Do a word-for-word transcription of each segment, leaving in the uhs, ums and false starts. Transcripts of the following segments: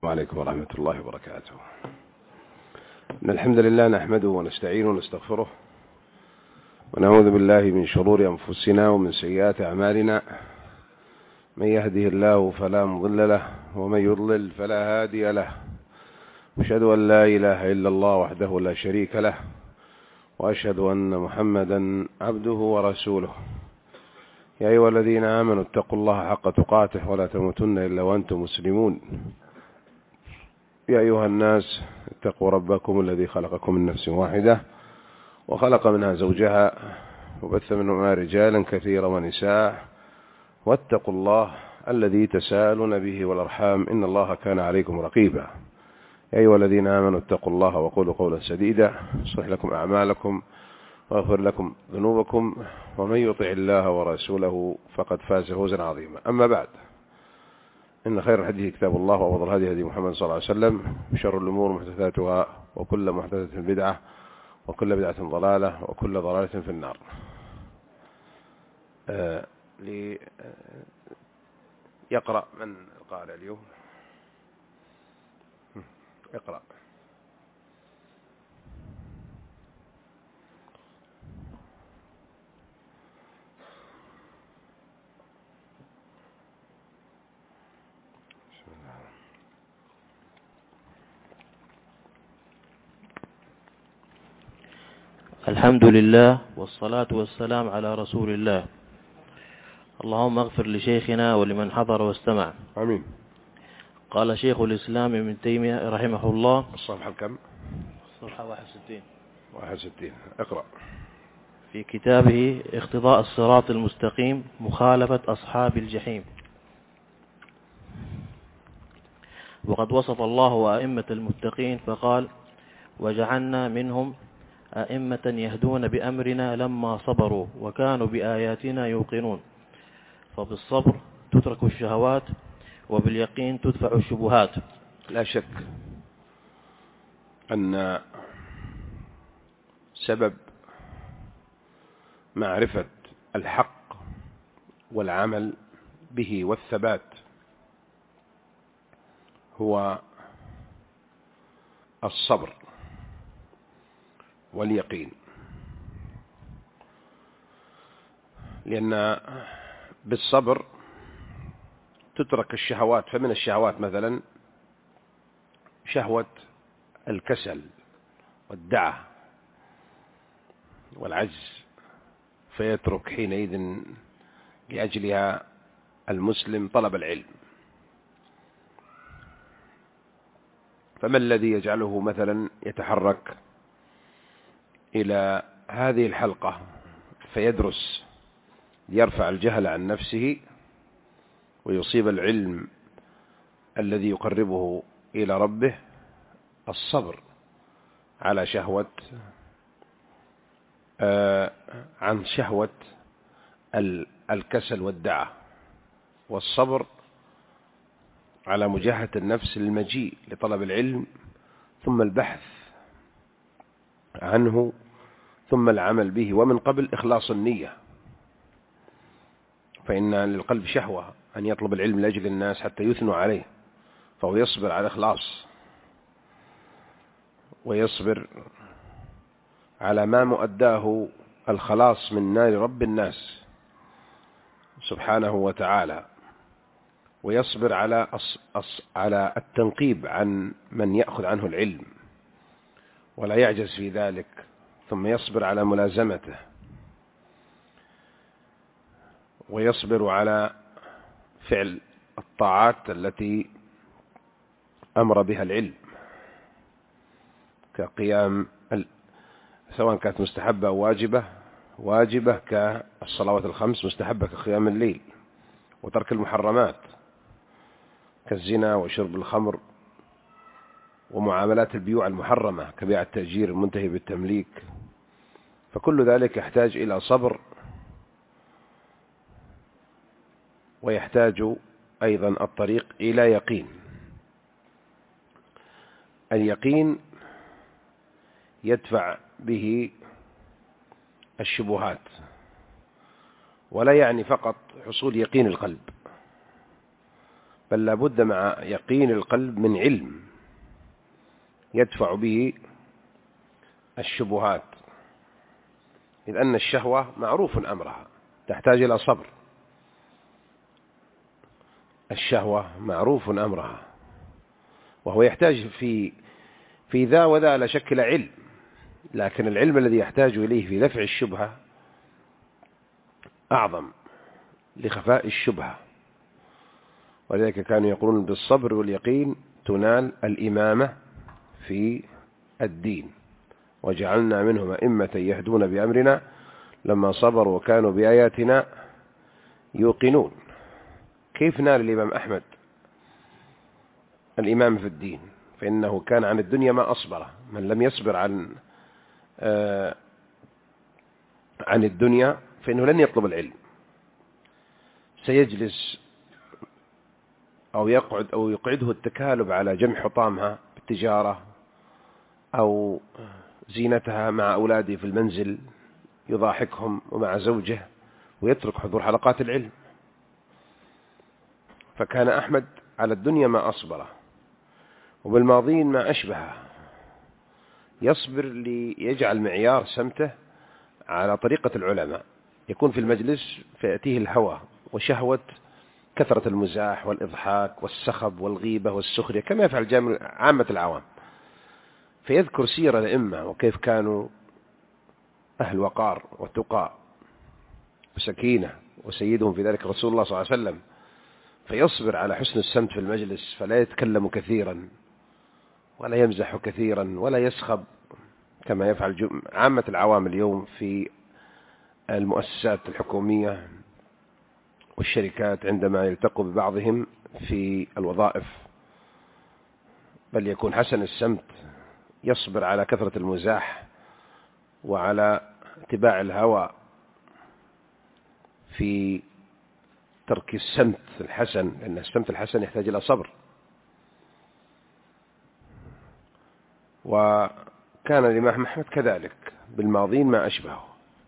وعليكم ورحمة الله وبركاته. إن الحمد لله نحمده ونستعينه ونستغفره ونعوذ بالله من شرور أنفسنا ومن سيئات أعمالنا. من يهده الله فلا مضل له ومن يضلل فلا هادي له. أشهد أن لا إله إلا الله وحده لا شريك له وأشهد أن محمدا عبده ورسوله. يا أيها الذين آمنوا اتقوا الله حق تقاته ولا تموتن إلا وأنتم مسلمون. يا أيها الناس اتقوا ربكم الذي خلقكم من نفس واحدة وخلق منها زوجها وبث منهما رجالا كثيرا ونساء واتقوا الله الذي تساءلون به والأرحام إن الله كان عليكم رقيبا. يا أيها الذين آمنوا اتقوا الله وقولوا قولا سديدا يصلح لكم أعمالكم ويغفر لكم ذنوبكم ومن يطع الله ورسوله فقد فاز فوزا عظيما. أما بعد، إن خير الحديث كتاب الله وأفضل الهدي هدي محمد صلى الله عليه وسلم وشر الأمور محدثاتها وكل محدثة بدعة وكل بدعة ضلالة وكل ضلالة في النار. آه يقرأ من القارئ اليوم؟ اقرأ. الحمد لله والصلاة والسلام على رسول الله. اللهم اغفر لشيخنا ولمن حضر واستمع. آمين. قال شيخ الإسلام ابن تيمية رحمه الله. الصفحة كم؟ الصفحة واحد وستين. واحد وستين. اقرأ. في كتابه اقتضاء الصراط المستقيم مخالفة أصحاب الجحيم. وقد وصف الله أئمة المتقين فقال: وجعلنا منهم أئمة يهدون بأمرنا لما صبروا وكانوا بآياتنا يوقنون. فبالصبر تترك الشهوات وباليقين تدفع الشبهات. لا شك أن سبب معرفة الحق والعمل به والثبات هو الصبر واليقين، لأن بالصبر تترك الشهوات. فمن الشهوات مثلا شهوة الكسل والدعة والعجز، فيترك حينئذ لأجلها المسلم طلب العلم. فما الذي يجعله مثلا يتحرك إلى هذه الحلقة فيدرس ليرفع الجهل عن نفسه ويصيب العلم الذي يقربه إلى ربه؟ الصبر على شهوة آه عن شهوة الكسل والدعة، والصبر على مجاهدة النفس للمجيء لطلب العلم، ثم البحث عنه، ثم العمل به، ومن قبل إخلاص النية. فإن للقلب شهوة أن يطلب العلم لأجل الناس حتى يثنوا عليه، فهو يصبر على إخلاص ويصبر على ما مؤداه الخلاص من نار رب الناس سبحانه وتعالى، ويصبر على على التنقيب عن من يأخذ عنه العلم ولا يعجز في ذلك، ثم يصبر على ملازمته، ويصبر على فعل الطاعات التي أمر بها العلم كقيام سواء كانت مستحبة أو واجبة واجبة كالصلوات الخمس، مستحبة كقيام الليل، وترك المحرمات كالزنا وشرب الخمر ومعاملات البيوع المحرمة كبيع التأجير المنتهي بالتمليك. فكل ذلك يحتاج إلى صبر، ويحتاج أيضا الطريق إلى يقين. اليقين يدفع به الشبهات، ولا يعني فقط حصول يقين القلب، بل لابد مع يقين القلب من علم يدفع به الشبهات، إذ أن الشهوة معروف أمرها تحتاج إلى صبر. الشهوة معروف أمرها، وهو يحتاج في في ذا وذا لا شك إلى علم، لكن العلم الذي يحتاج إليه في دفع الشبهة أعظم لخفاء الشبهة. ولذلك كانوا يقولون بالصبر واليقين تنال الإمامة في الدين، وجعلنا منهم أئمة يهدون بأمرنا لما صبروا وكانوا بآياتنا يوقنون. كيف نال الإمام أحمد الإمام في الدين؟ فإنه كان عن الدنيا ما أصبره. من لم يصبر عن آه عن الدنيا فإنه لن يطلب العلم، سيجلس أو يقعد أو يقعده التكالب على جمع حطامها بالتجارة أو زينتها مع أولاده في المنزل يضاحكهم ومع زوجه، ويترك حضور حلقات العلم. فكان أحمد على الدنيا ما أصبره، وبالماضين ما أشبهه. يصبر ليجعل معيار سمته على طريقة العلماء، يكون في المجلس فيأتيه الهوى وشهوة كثرة المزاح والإضحاك والسخب والغيبة والسخرية كما يفعل عامة العوام، فيذكر سير الأئمة وكيف كانوا أهل وقار وتقى وسكينة، وسيدهم في ذلك رسول الله صلى الله عليه وسلم، فيصبر على حسن السمت في المجلس، فلا يتكلم كثيرا ولا يمزح كثيرا ولا يسخب كما يفعل عامة العوام اليوم في المؤسسات الحكومية والشركات عندما يلتقوا ببعضهم في الوظائف. بل يكون حسن السمت، يصبر على كثرة المزاح وعلى اتباع الهوى في ترك السمت الحسن، لأن السمت الحسن يحتاج إلى صبر. وكان الإمام أحمد كذلك بالماضين ما أشبهه،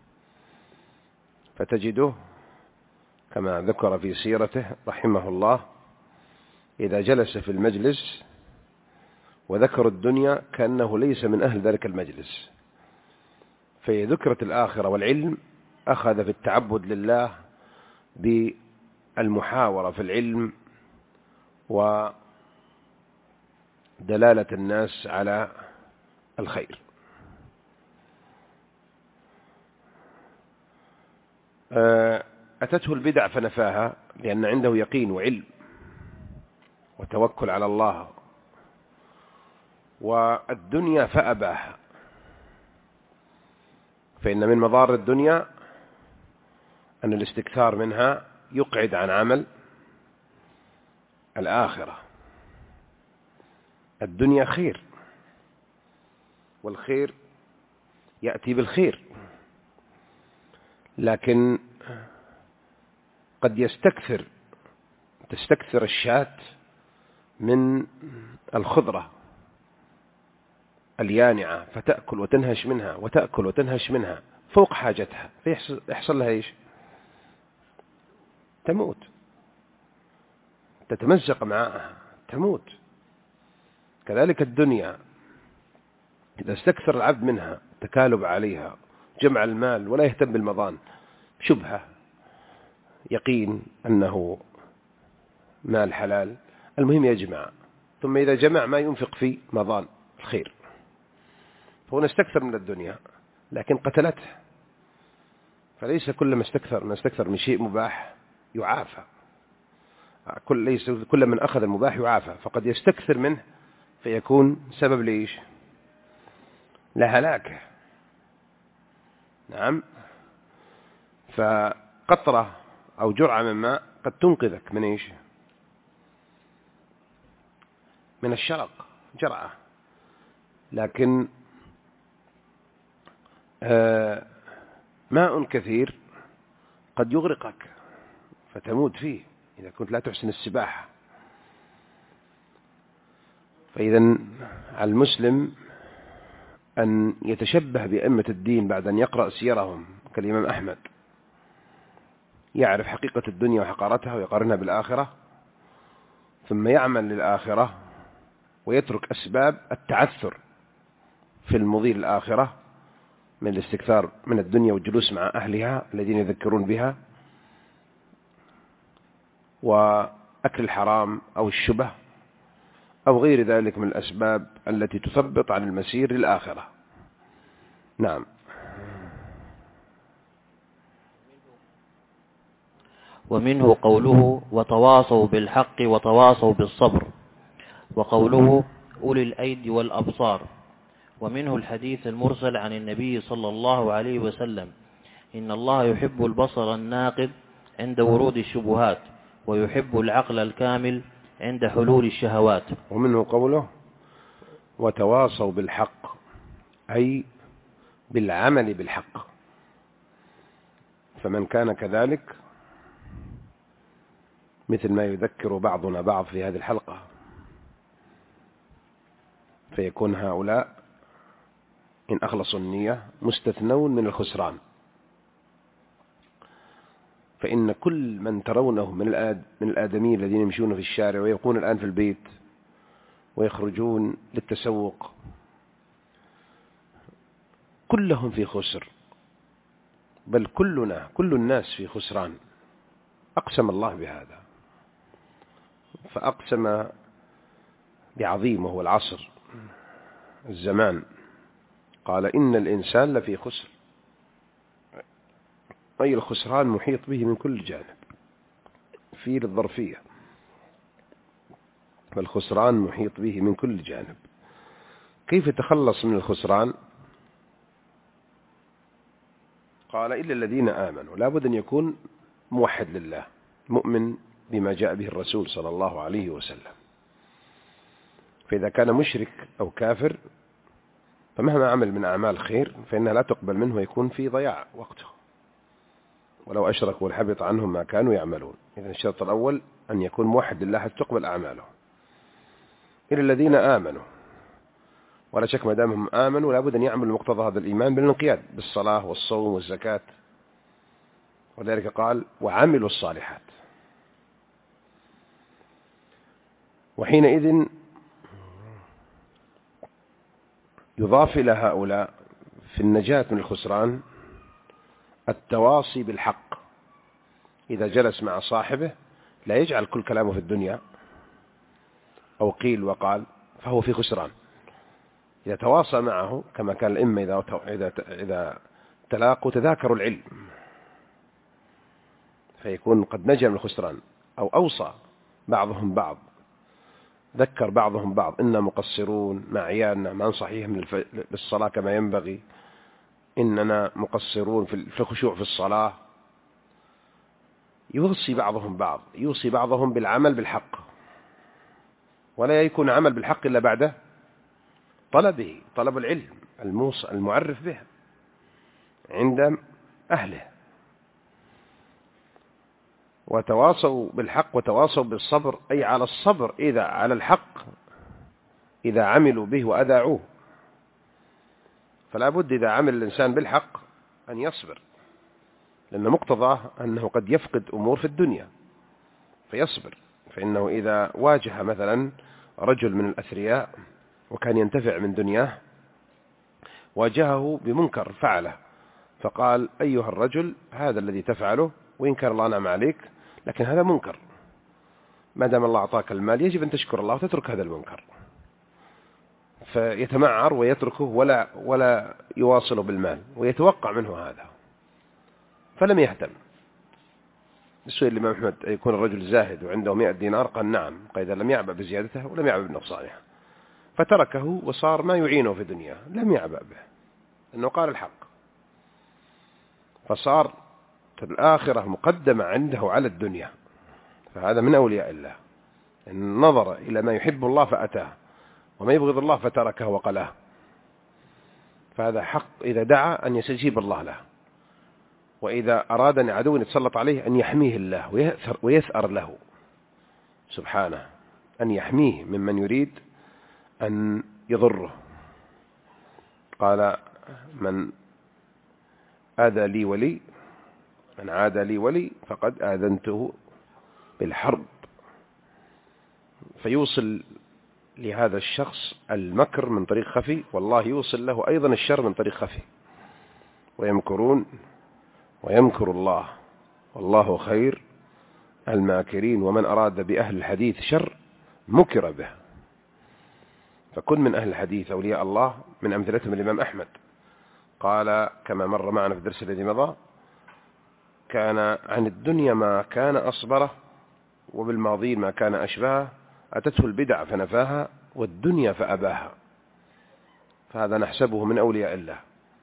فتجده كما ذكر في سيرته رحمه الله إذا جلس في المجلس وذكر الدنيا كأنه ليس من أهل ذلك المجلس، في ذكرة الآخرة والعلم أخذ في التعبد لله بالمحاورة في العلم ودلالة الناس على الخير. أتته البدع فنفاها لأن عنده يقين وعلم وتوكل على الله، والدنيا فأباها، فإن من مضار الدنيا أن الاستكثار منها يقعد عن عمل الآخرة. الدنيا خير، والخير يأتي بالخير، لكن قد يستكثر تستكثر الشاة من الخضرة اليانعة فتأكل وتنهش منها وتأكل وتنهش منها فوق حاجتها، فيحصل لها إيش؟ تموت، تتمزق معها تموت. كذلك الدنيا إذا استكثر العبد منها تكالب عليها جمع المال ولا يهتم بالمضان، شبهة يقين أنه مال حلال، المهم يجمع، ثم إذا جمع ما ينفق في مضان الخير، فهو نستكثر من الدنيا لكن قتلته. فليس كل ما استكثر ما استكثر من شيء مباح يعافى، كل ليس كل من أخذ المباح يعافى، فقد يستكثر منه فيكون سبب ليش؟ لهلاكه. نعم، فقطرة أو جرعة من ماء قد تنقذك من إيش؟ من الشرق، جرعة، لكن آه ماء كثير قد يغرقك فتموت فيه إذا كنت لا تحسن السباحة. فإذا على المسلم أن يتشبه بأئمة الدين بعد أن يقرأ سيرهم كالإمام أحمد، يعرف حقيقة الدنيا وحقارتها ويقارنها بالآخرة، ثم يعمل للآخرة ويترك أسباب التعثر في المضي للآخرة من الاستكثار من الدنيا والجلوس مع أهلها الذين يذكرون بها وأكل الحرام أو الشبه أو غير ذلك من الأسباب التي تثبط عن المسير للآخرة. نعم. ومنه قوله وتواصوا بالحق وتواصوا بالصبر، وقوله أولي الأيدي والأبصار. ومنه الحديث المرسل عن النبي صلى الله عليه وسلم إن الله يحب البصر الناقد عند ورود الشبهات، ويحب العقل الكامل عند حلول الشهوات. ومنه قوله وتواصوا بالحق، أي بالعمل بالحق. فمن كان كذلك مثل ما يذكر بعضنا بعض في هذه الحلقة، فيكون هؤلاء إن أخلصوا النية مستثنون من الخسران. فإن كل من ترونه من من الآدميين الذين يمشون في الشارع ويبقون الآن في البيت ويخرجون للتسوق كلهم في خسر، بل كلنا كل الناس في خسران. أقسم الله بهذا، فأقسم بعظيم وهو العصر الزمان، قال إن الإنسان لفي خسر، أي الخسران محيط به من كل جانب، في للظرفية، فالخسران محيط به من كل جانب. كيف يتخلص من الخسران؟ قال إلا الذين آمنوا. لا بد أن يكون موحد لله، مؤمن بما جاء به الرسول صلى الله عليه وسلم. فإذا كان مشرك أو كافر فمهما عمل من أعمال خير فإنها لا تقبل منه ويكون في ضياع وقته، ولو أشركوا لحبط عنهم ما كانوا يعملون. إذن الشرط الأول أن يكون موحد لله حتى تقبل أعماله. إلا الذين آمنوا، ولا شك ما دامهم آمنوا لا بد أن يعملوا مقتضى هذا الإيمان بالانقياد بالصلاة والصوم والزكاة، ولذلك قال وعملوا الصالحات. وحينئذ يضاف إلى هؤلاء في النجاة من الخسران التواصي بالحق. إذا جلس مع صاحبه لا يجعل كل كلامه في الدنيا أو قيل وقال، فهو في خسران. إذا تواصى معه كما كان الأئمة إذا إذا إذا تلاقوا تذاكروا العلم فيكون قد نجا من الخسران، أو أوصى بعضهم بعض، ذكر بعضهم بعض إننا مقصرون مع عيالنا، ما نصحيهم للصلاة كما ينبغي، إننا مقصرون في الخشوع في الصلاة. يوصي بعضهم بعض، يوصي بعضهم بالعمل بالحق، ولا يكون عمل بالحق إلا بعد طلبه، طلب العلم الموصى المعرف به عند أهله. وتواصوا بالحق وتواصوا بالصبر، أي على الصبر إذا على الحق إذا عملوا به وأذاعوه. فلا بد إذا عمل الإنسان بالحق أن يصبر، لأن مقتضاه أنه قد يفقد أمور في الدنيا فيصبر. فإنه إذا واجه مثلا رجل من الأثرياء وكان ينتفع من دنياه، واجهه بمنكر فعله فقال أيها الرجل هذا الذي تفعله وإن كان الله نعم عليك لكن هذا منكر، ما دام الله أعطاك المال يجب أن تشكر الله وتترك هذا المنكر. فيتمعر ويتركه ولا ولا يواصل بالمال ويتوقع منه هذا، فلم يهتم. السؤال الإمام أحمد يكون الرجل زاهد وعنده مئة دينار؟ قال نعم، قال إذا لم يعبأ بزيادته ولم يعبأ بنقصانها، فتركه وصار ما يعينه في دنياه، لم يعبأ به أنه قال الحق، فصار الآخرة مقدمة عنده على الدنيا. فهذا من أولياء الله، إن نظر إلى ما يحب الله فأتاه وما يبغض الله فتركه وقلاه. فهذا حق إذا دعا أن يستجيب الله له، وإذا أراد أن عدو يتسلط عليه أن يحميه الله ويثأر, ويثأر له سبحانه، أن يحميه ممن يريد أن يضره. قال من آذى لي ولي من عادى لي ولي فقد آذنته بالحرب. فيوصل لهذا الشخص المكر من طريق خفي، والله يوصل له أيضا الشر من طريق خفي. ويمكرون ويمكر الله والله خير الماكرين، ومن أراد بأهل الحديث شر مكر به. فكن من أهل الحديث أولياء الله، من أمثلتهم الإمام أحمد قال كما مر معنا في الدرس الذي مضى: كان عن الدنيا ما كان أصبره، وبالماضي ما كان أشبهه، أتته البدع فنفاها، والدنيا فأباها. فهذا نحسبه من أولياء الله.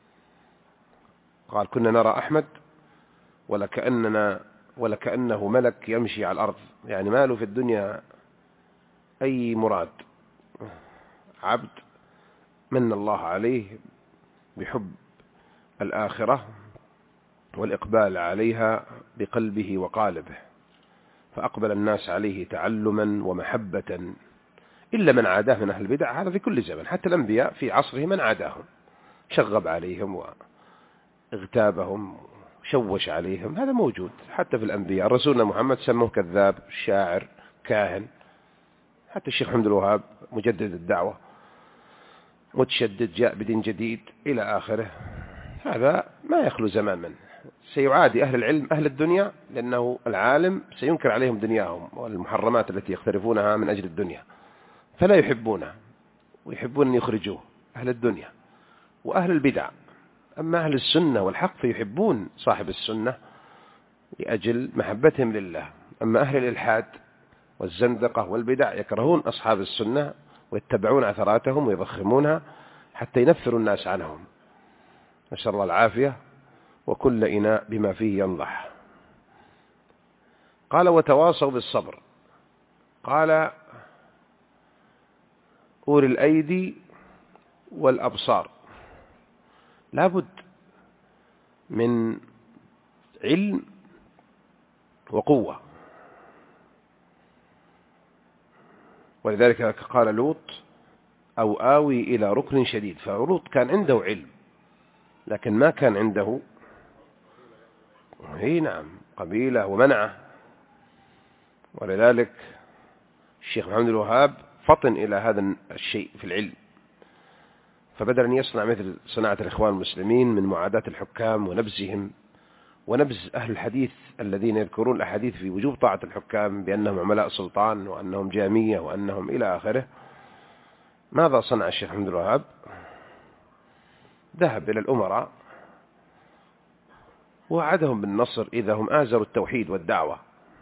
قال: كنا نرى أحمد ولكأننا ولكأنه ملك يمشي على الأرض، يعني ما له في الدنيا أي مراد، عبد من الله عليه بحب الآخرة والإقبال عليها بقلبه وقالبه، فأقبل الناس عليه تعلما ومحبة، إلا من عاداه من أهل البدع. هذا في كل زمن، حتى الأنبياء في عصره من عاداهم، شغب عليهم واغتابهم شوش عليهم، هذا موجود حتى في الأنبياء. رسولنا محمد سموه كذاب، شاعر، كاهن. حتى الشيخ محمد الوهاب مجدد الدعوة متشدد جاء بدين جديد إلى آخره. هذا ما يخلو زمان منه. سيعادي أهل العلم أهل الدنيا، لأنه العالم سينكر عليهم دنياهم والمحرمات التي يقترفونها من أجل الدنيا، فلا يحبونه ويحبون أن يخرجوه أهل الدنيا وأهل البدع. أما أهل السنة والحق فيحبون صاحب السنة لأجل محبتهم لله. أما أهل الإلحاد والزندقة والبدع يكرهون أصحاب السنة ويتبعون أثراتهم ويضخمونها حتى ينفروا الناس عنهم، نسأل الله العافية. وكل إناء بما فيه ينضح. قال: وتواصوا بالصبر. قال: أولي الأيدي والأبصار. لابد من علم وقوة، ولذلك قال لوط: أو آوي إلى ركن شديد. فلوط كان عنده علم لكن ما كان عنده هي نعم قبيلة ومنعه. ولذلك الشيخ محمد الوهاب فطن إلى هذا الشيء في العلم، فبدل أن يصنع مثل صناعة الإخوان المسلمين من معاداة الحكام ونبزهم ونبز أهل الحديث الذين يذكرون الأحاديث في وجوب طاعة الحكام بأنهم عملاء سلطان وأنهم جامية وأنهم إلى آخره. ماذا صنع الشيخ محمد الوهاب؟ ذهب إلى الأمراء ووعدهم بالنصر إذا هم آزروا التوحيد والدعوة،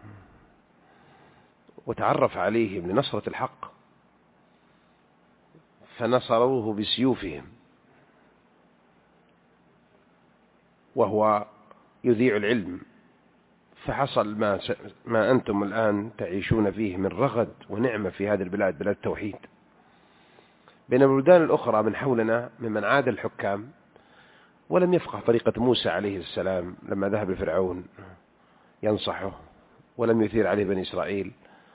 وتعرف عليهم لنصرة الحق، فنصروه بسيوفهم وهو يذيع العلم. فحصل ما, ما أنتم الآن تعيشون فيه من رغد ونعمة في هذه البلاد، بلاد التوحيد. بين البلدان الأخرى من حولنا ممن عاد الحكام ولم يفقه طريقة موسى عليه السلام لما ذهب لفرعون ينصحه، ولم يثير عليه بني إسرائيل،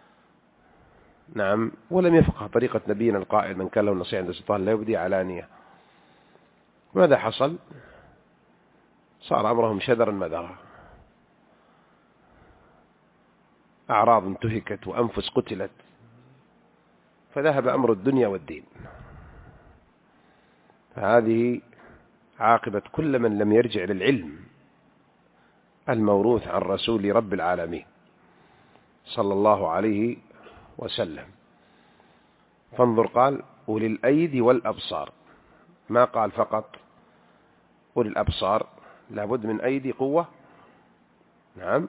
نعم، ولم يفقه طريقة نبينا القائل: من كان له نصيحة عند السلطان لا يبدي علانية. ماذا حصل؟ صار أمرهم شذرا مذرا، أعراض انتهكت وأنفس قتلت، فذهب أمر الدنيا والدين. فهذه عاقبة كل من لم يرجع للعلم الموروث عن رسول رب العالمين صلى الله عليه وسلم. فانظر، قال: أولي الأيدي والأبصار، ما قال فقط أولي الأبصار، لابد من أيدي قوة، نعم،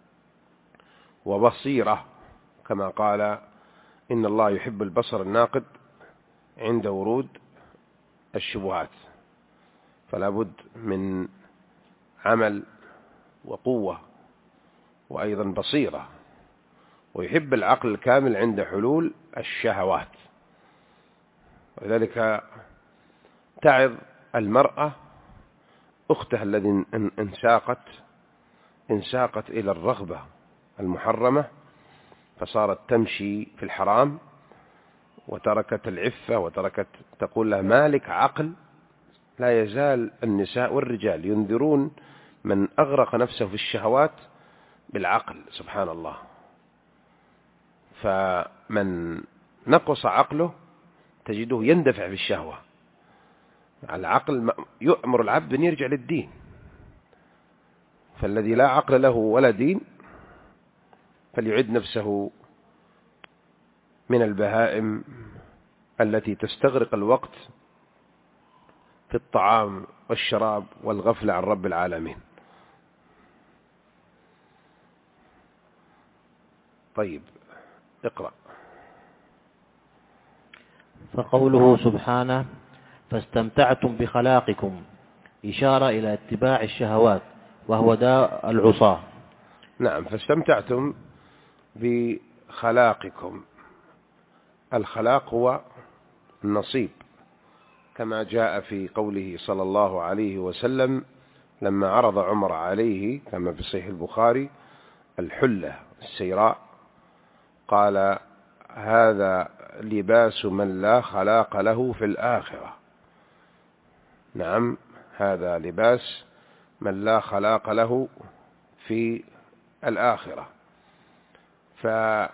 وبصيرة، كما قال: إن الله يحب البصر الناقد عند ورود الشبهات. فلا بد من عمل وقوة وأيضا بصيرة. ويحب العقل الكامل عند حلول الشهوات. ولذلك تعظ المرأة أختها الذي انساقت انساقت إلى الرغبة المحرمة، فصارت تمشي في الحرام وتركت العفة وتركت، تقول لها: مالك عقل. لا يزال النساء والرجال ينذرون من أغرق نفسه في الشهوات بالعقل، سبحان الله. فمن نقص عقله تجده يندفع في الشهوة. العقل يؤمر العبد أن يرجع للدين، فالذي لا عقل له ولا دين فليعد نفسه من البهائم التي تستغرق الوقت في الطعام والشراب والغفلة عن رب العالمين. طيب اقرأ. فقوله سبحانه فاستمتعتم بخلاقكم إشارة إلى اتباع الشهوات وهو داء العصاة. نعم، فاستمتعتم بخلاقكم. الخلاق هو النصيب، كما جاء في قوله صلى الله عليه وسلم لما عرض عمر عليه كما في صحيح البخاري الحلة السيراء قال هذا لباس من لا خلاق له في الآخرة. نعم، هذا لباس من لا خلاق له في الآخرة. فمن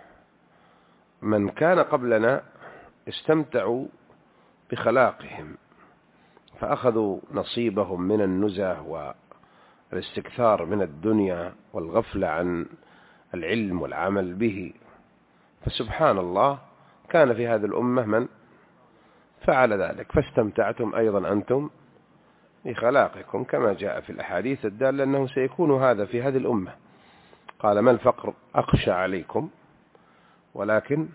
كان قبلنا استمتعوا بخلاقهم فأخذوا نصيبهم من النزه والاستكثار من الدنيا والغفلة عن العلم والعمل به. فسبحان الله كان في هذه الأمة من فعل ذلك، فاستمتعتم أيضا أنتم بخلاقكم كما جاء في الأحاديث الدالة أنه سيكون هذا في هذه الأمة. قال ما الفقر أخشى عليكم ولكن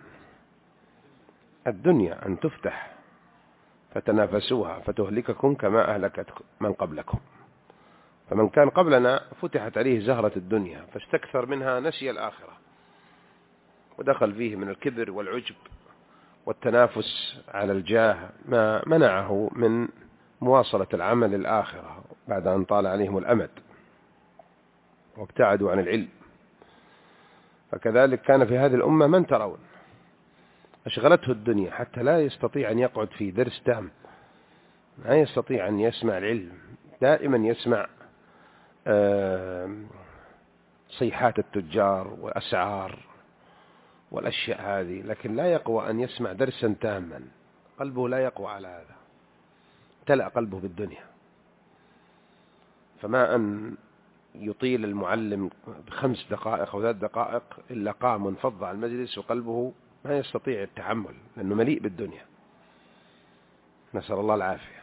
الدنيا أن تفتح فتنافسوها فتهلككم كما أهلكت من قبلكم. فمن كان قبلنا فتحت عليه زهرة الدنيا فاستكثر منها نسي الآخرة ودخل فيه من الكبر والعجب والتنافس على الجاه ما منعه من مواصلة العمل الآخرة بعد أن طال عليهم الأمد وابتعدوا عن العلم. فكذلك كان في هذه الأمة من ترون أشغلته الدنيا حتى لا يستطيع أن يقعد في درس تام، لا يستطيع أن يسمع العلم، دائما يسمع صيحات التجار والأسعار والأشياء هذه، لكن لا يقوى أن يسمع درسا تاما، قلبه لا يقوى على هذا، امتلأ قلبه بالدنيا. فما أن يطيل المعلم بخمس دقائق أو ثلاث دقائق إلا قام وانفض على المجلس وقلبه ما يستطيع التحمل لأنه مليء بالدنيا، نسأل الله العافية.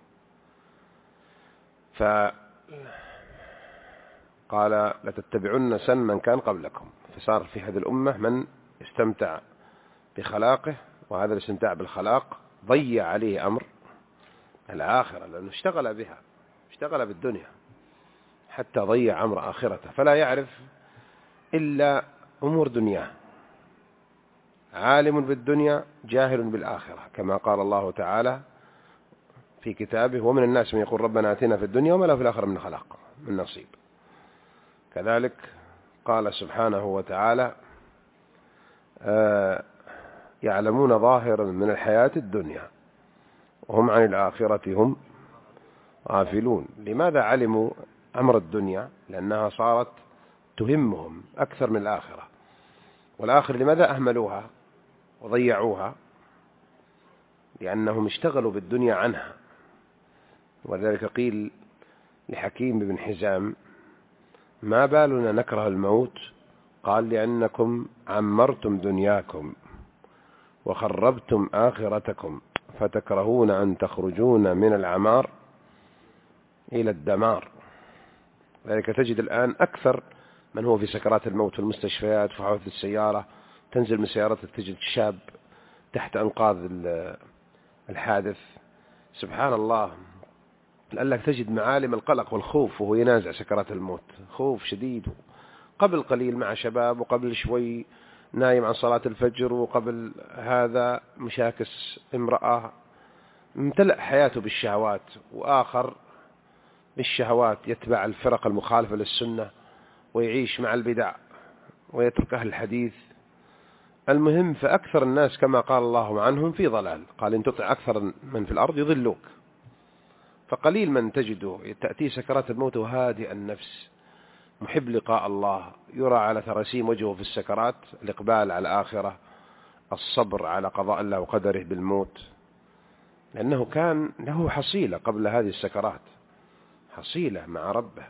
فقال لتتبعن سن من كان قبلكم. فصار في هذه الأمة من استمتع بخلاقه، وهذا الاستمتاع بالخلاق ضيع عليه أمر الآخرة لأنه اشتغل بها، اشتغل بالدنيا حتى ضيع أمر آخرته، فلا يعرف إلا أمور دنياه، عالم بالدنيا جاهل بالآخرة، كما قال الله تعالى في كتابه ومن الناس من يقول ربنا آتنا في الدنيا وما له في الآخرة من خلاق من نصيب. كذلك قال سبحانه وتعالى آه يعلمون ظاهرا من الحياة الدنيا وهم عن الآخرة هم غافلون. لماذا علموا أمر الدنيا؟ لأنها صارت تهمهم أكثر من الآخرة. والآخر لماذا أهملوها وضيعوها؟ لأنهم اشتغلوا بالدنيا عنها. ولذلك قيل لحكيم بن حزام ما بالنا نكره الموت؟ قال لأنكم عمرتم دنياكم وخربتم آخرتكم فتكرهون أن تخرجون من العمار إلى الدمار. ذلك تجد الآن أكثر من هو في سكرات الموت في المستشفيات، في حوادث السيارة، تنزل من سيارتك تجد شاب تحت أنقاض الحادث. سبحان الله، لأنك تجد معالم القلق والخوف وهو ينازع سكرات الموت، خوف شديد. قبل قليل مع شباب، وقبل شوي نايم عن صلاة الفجر، وقبل هذا مشاكس امرأة، امتلأ حياته بالشهوات، وآخر بالشهوات يتبع الفرق المخالفة للسنة ويعيش مع البدع ويترك أهل الحديث. المهم فأكثر الناس كما قال الله عنهم في ضلال، قال إن تطع أكثر من في الأرض يضلوك. فقليل من تجده تأتي سكرات الموت وهادئ النفس محب لقاء الله، يرى على ترسيم وجهه في السكرات الإقبال على الآخرة، الصبر على قضاء الله وقدره بالموت، لأنه كان له حصيلة قبل هذه السكرات، حصيلة مع ربه،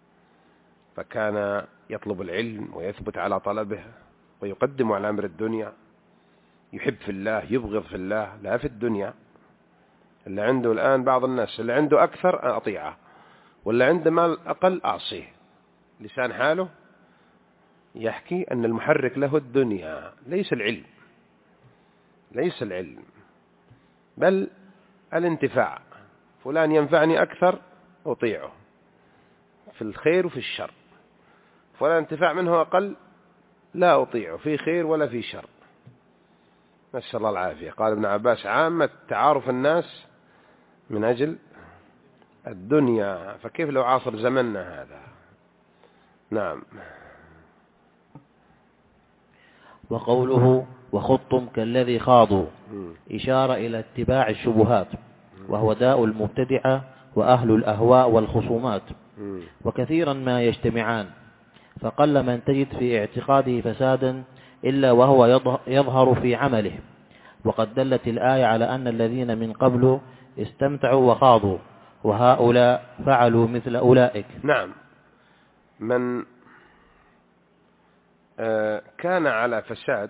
فكان يطلب العلم ويثبت على طلبه ويقدم على أمر الدنيا، يحب في الله يبغض في الله، لا في الدنيا. اللي عنده الآن بعض الناس اللي عنده أكثر أطيعه، واللي عنده مال أقل أعصيه. لسان حاله يحكي أن المحرك له الدنيا، ليس العلم، ليس العلم بل الانتفاع. فلان ينفعني أكثر أطيعه في الخير وفي الشر، فلان انتفاع منه أقل لا أطيعه في خير ولا في شر. نسأل الله العافية. قال ابن عباس: عامة تعارف الناس من أجل الدنيا، فكيف لو عاصر زمننا هذا؟ نعم. وقوله: وخضتم كالذي خاضوا، إشارة إلى اتباع الشبهات، وهو داء المبتدعة وأهل الأهواء والخصومات، وكثيرا ما يجتمعان، فقل من تجد في اعتقاده فسادا إلا وهو يظهر في عمله. وقد دلت الآية على أن الذين من قبل استمتعوا وخاضوا، وهؤلاء فعلوا مثل أولئك. نعم. من كان على فساد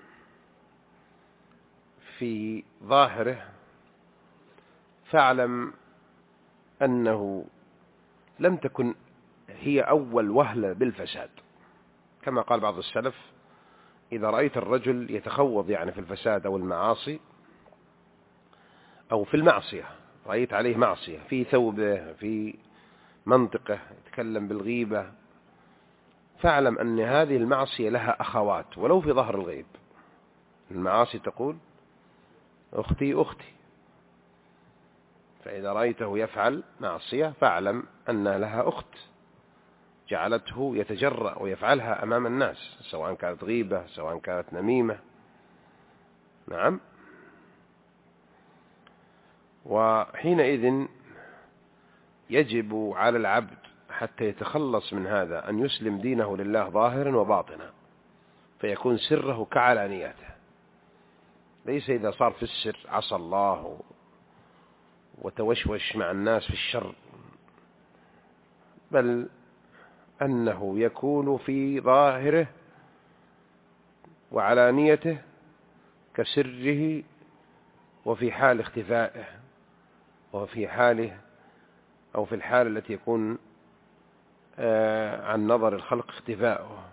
في ظاهره فاعلم أنه لم تكن هي أول وهلة بالفساد، كما قال بعض السلف: إذا رأيت الرجل يتخوض يعني في الفساد أو المعاصي أو في المعصية، رأيت عليه معصية في ثوبه في منطقه، يتكلم بالغيبة، فاعلم أن هذه المعصية لها أخوات ولو في ظهر الغيب. المعاصي تقول أختي أختي، فإذا رأيته يفعل معصية فاعلم أن لها أخت جعلته يتجرأ ويفعلها أمام الناس، سواء كانت غيبة سواء كانت نميمة. نعم. وحينئذ يجب على العبد حتى يتخلص من هذا أن يسلم دينه لله ظاهرا وباطنا، فيكون سره كعلانيته، ليس إذا صار في السر عصى الله وتوشوش مع الناس في الشر، بل أنه يكون في ظاهره وعلانيته كسره، وفي حال اختفائه، وفي حاله أو في الحال التي يكون عن نظر الخلق اختفاؤه،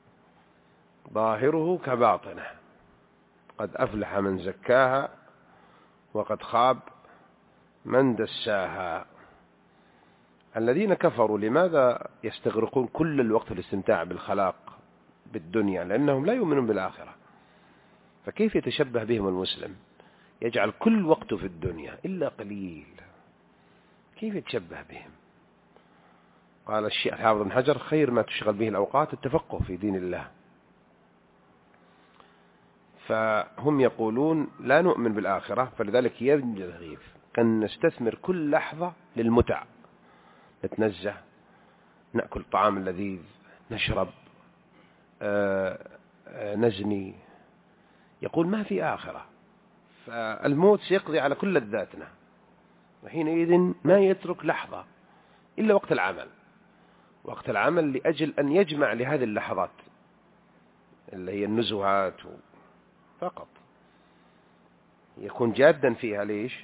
ظاهره كباطنه. قد أفلح من زكاها وقد خاب من دساها. الذين كفروا لماذا يستغرقون كل الوقت الاستمتاع بالخلاق بالدنيا؟ لأنهم لا يؤمنون بالآخرة. فكيف يتشبه بهم المسلم يجعل كل وقته في الدنيا إلا قليل؟ كيف يتشبه بهم؟ قال الشيخ حافظ بن حجر: خير ما تشغل به الأوقات التفقه في دين الله. فهم يقولون لا نؤمن بالآخرة، فلذلك ينبغي أن نستثمر كل لحظة للمتع، نتنزه، نأكل طعام لذيذ، نشرب، آآ آآ نزني. يقول ما في آخرة، فالموت سيقضي على كل لذاتنا، وحينئذ ما يترك لحظة إلا وقت العمل، وقت العمل لأجل أن يجمع لهذه اللحظات اللي هي النزهات فقط، يكون جادا فيها. ليش؟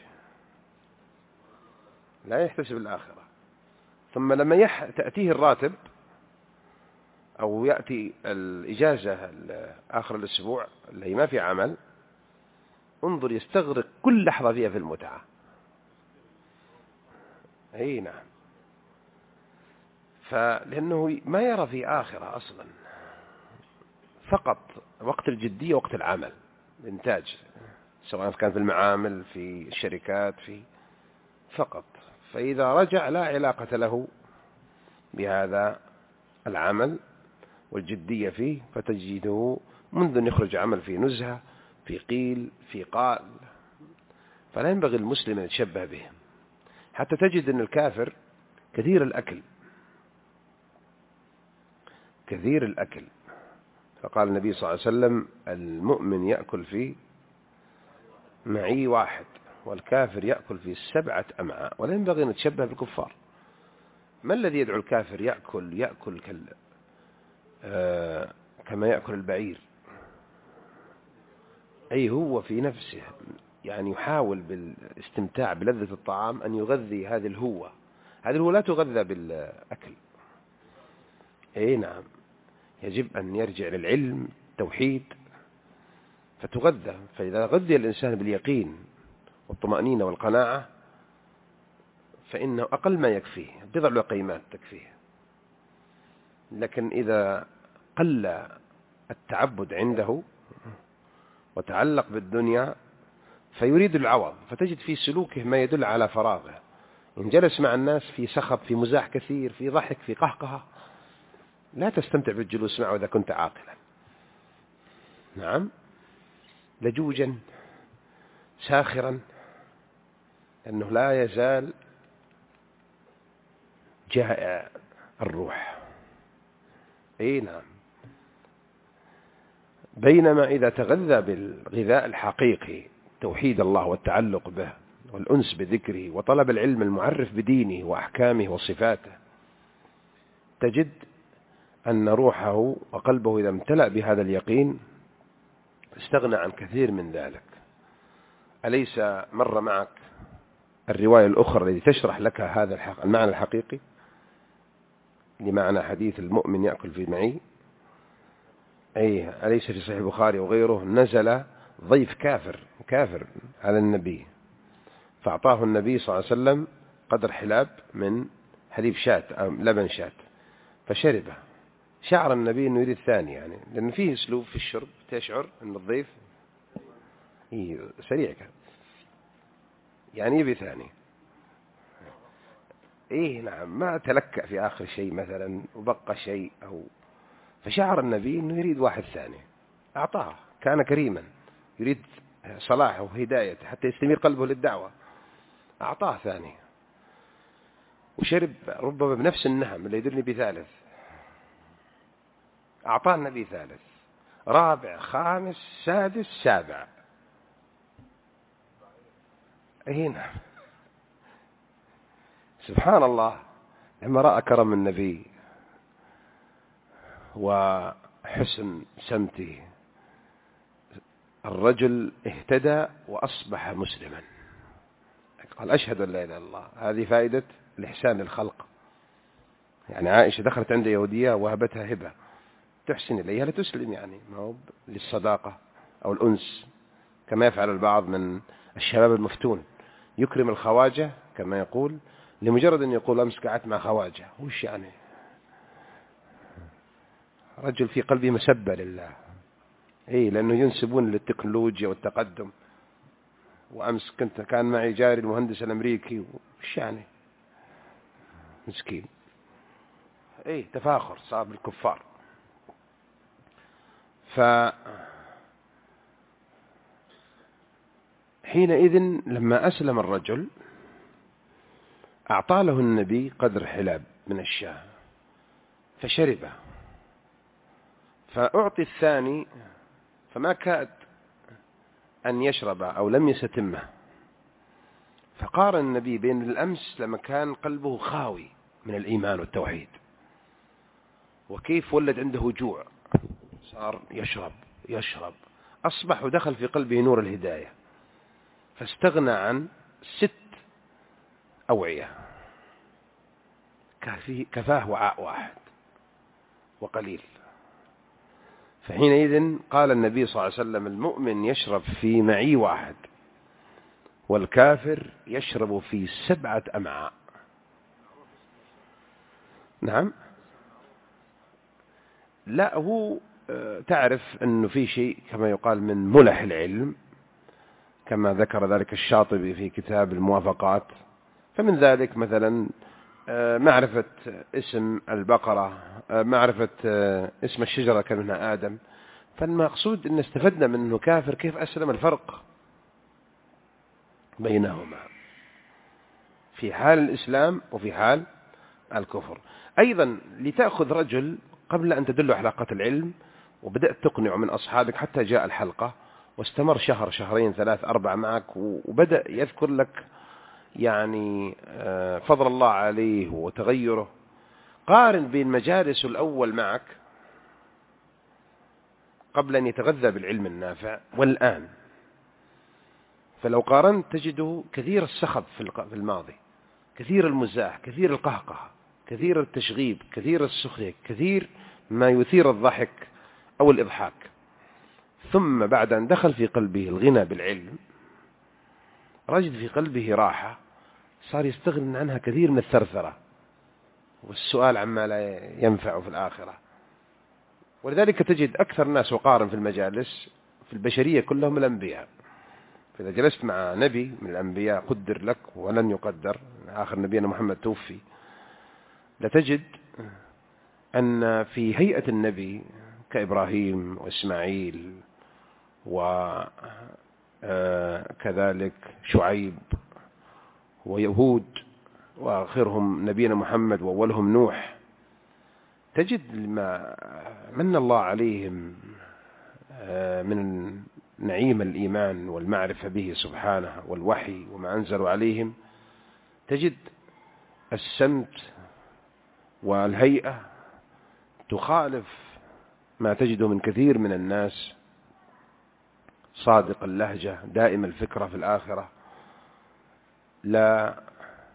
لا يحتسب الآخرة. ثم لما يح... تأتيه الراتب أو يأتي الإجازة آخر الأسبوع اللي هي ما في عمل، انظر يستغرق كل لحظة فيها في المتعة. أي نعم. فلأنه ما يرى في آخرة أصلا، فقط وقت الجدية وقت العمل، الإنتاج، سواء كان في المعامل في الشركات في فقط. فإذا رجع لا علاقة له بهذا العمل والجدية فيه، فتجده منذ أن يخرج عمل في نزهة في قيل في قال. فلا ينبغي المسلم أن يتشبه بهم. حتى تجد أن الكافر كثير الأكل كثير الأكل. فقال النبي صلى الله عليه وسلم المؤمن يأكل في معي واحد والكافر يأكل في سبعة أمعاء. ولا ينبغي أن نتشبه بالكفار. ما الذي يدعو الكافر يأكل يأكل كل آه كما يأكل البعير؟ أي هو في نفسه يعني يحاول بالاستمتاع بلذة الطعام أن يغذي هذه الهوة. هذه الهوة لا تغذى بالأكل. أي نعم، يجب أن يرجع للعلم التوحيد فتغذى. فإذا غذي الإنسان باليقين والطمأنينة والقناعة فإنه أقل ما يكفيه بضع لقيمات تكفيه. لكن إذا قل التعبد عنده وتعلق بالدنيا فيريد العوض، فتجد في سلوكه ما يدل على فراغه. إن جلس مع الناس في سخب، في مزاح كثير، في ضحك، في قهقهة، لا تستمتع بالجلوس معه إذا كنت عاقلا. نعم، لجوجا ساخرا، أنه لا يزال جائع الروح. أي نعم. بينما إذا تغذى بالغذاء الحقيقي توحيد الله والتعلق به والأنس بذكره وطلب العلم المعرف بدينه وأحكامه وصفاته، تجد أن روحه وقلبه إذا امتلأ بهذا اليقين استغنى عن كثير من ذلك. أليس مر معك الرواية الأخرى التي تشرح لك هذا المعنى الحقيقي لمعنى حديث المؤمن يأكل في معي؟ أي أليس في صحيح البخاري وغيره نزل ضيف كافر كافر على النبي فأعطاه النبي صلى الله عليه وسلم قدر حلاب من حليب شات أو لبن شات فشربه. شعر النبي أنه يريد ثاني، يعني لأن فيه أسلوب في الشرب تشعر أن الضيف سريع كان يعني يبي ثاني. إيه نعم، ما تلكأ في آخر شيء مثلا وبقى شيء أو فشعر النبي أنه يريد واحد ثاني، أعطاه. كان كريما يريد صلاحه وهدايته حتى يستمر قلبه للدعوة، أعطاه ثاني وشرب ربما بنفس النهم اللي يدلني بثالث. أعطاه النبي ثالث رابع خامس سادس سابع. هنا سبحان الله، لما رأى كرم النبي وحسن سمته الرجل اهتدى وأصبح مسلما. قال أشهد أن لا إله إلا الله. هذه فائدة الإحسان للخلق. يعني عائشة دخلت عند يهودية وهبتها هبة تحسن إليها لتسلم، يعني ما هو للصداقة أو الأنس كما يفعل البعض من الشباب المفتون، يكرم الخواجة كما يقول لمجرد أن يقول أمس قعدت مع خواجة. وش يعني؟ رجل في قلبه مسبة لله. إيه، لأنه ينسبون للتكنولوجيا والتقدم. وأمس كنت كان معي جاري المهندس الأمريكي، وش يعني؟ مسكين. إيه، تفاخر صار بالكفار. فحينئذ لما أسلم الرجل أعطى له النبي قدر حلاب من الشاه فشربه، فأعطي الثاني فما كاد أن يشرب أو لم يستمه. فقارن النبي بين الأمس لما كان قلبه خاوي من الإيمان والتوحيد وكيف ولد عنده جوع، صار يشرب يشرب أصبح ودخل في قلبه نور الهداية، فاستغنى عن ست أوعية كفاه وعاء واحد وقليل. فحينئذ قال النبي صلى الله عليه وسلم المؤمن يشرب في معي واحد والكافر يشرب في سبعة أمعاء. نعم، لا هو تعرف أنه في شيء كما يقال من ملح العلم كما ذكر ذلك الشاطبي في كتاب الموافقات. فمن ذلك مثلا معرفة اسم البقرة، معرفة اسم الشجرة كان منها آدم. فالمقصود أن استفدنا منه كافر كيف أسلم، الفرق بينهما في حال الإسلام وفي حال الكفر. أيضا لتأخذ رجل قبل أن تدل حلقة العلم، وبدأت تقنع من أصحابك حتى جاء الحلقة، واستمر شهر شهرين ثلاث أربع معك، وبدأ يذكر لك يعني فضل الله عليه وتغيره. قارن بين مجالس الأول معك قبل أن يتغذى بالعلم النافع والآن. فلو قارنت تجده كثير السخط في الماضي، كثير المزاح، كثير القهقه، كثير التشغيب، كثير السخرية، كثير ما يثير الضحك أو الإضحاك. ثم بعد أن دخل في قلبه الغنى بالعلم، رجد في قلبه راحة، صار يستغني عنها كثير من الثرثرة والسؤال عما لا ينفع في الآخرة. ولذلك تجد أكثر الناس وقارن في المجالس في البشرية كلهم الأنبياء. فإذا جلست مع نبي من الأنبياء قدر لك ولن يقدر، آخر نبينا محمد توفي، لتجد أن في هيئة النبي كإبراهيم وإسماعيل وكذلك شعيب ويهود وآخرهم نبينا محمد وأولهم نوح، تجد ما من الله عليهم من نعيم الإيمان والمعرفة به سبحانه والوحي وما أنزلوا عليهم، تجد السمت والهيئة تخالف ما تجده من كثير من الناس، صادق اللهجة، دائم الفكرة في الآخرة، لا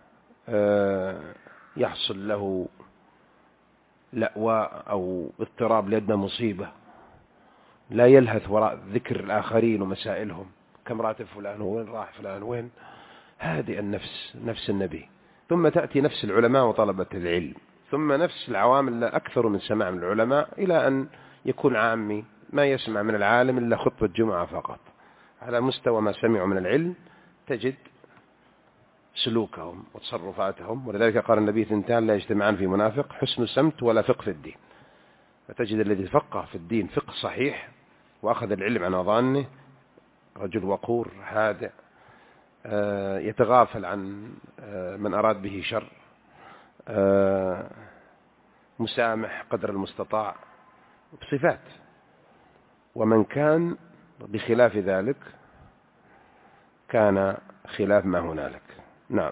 يحصل له لأواء أو اضطراب لأدنى مصيبة، لا يلهث وراء ذكر الآخرين ومسائلهم، كم راتب فلان وين راح فلان وين. هذه النفس نفس النبي. ثم تأتي نفس العلماء وطلبة العلم، ثم نفس العوام لا أكثر من سماع من العلماء، إلى أن يكون عامي ما يسمع من العالم إلا خطبة جمعة فقط. على مستوى ما سمعوا من العلم تجد سلوكهم وتصرفاتهم. ولذلك قال النبي: ثنتان لا يجتمعان في منافق، حسن السمت ولا فقه في الدين. فتجد الذي فقه في الدين فقه صحيح وأخذ العلم عن أظانه رجل وقور هادئ، يتغافل عن من أراد به شر، مسامح قدر المستطاع بصفات. ومن كان بخلاف ذلك كان خلاف ما هنالك. نعم.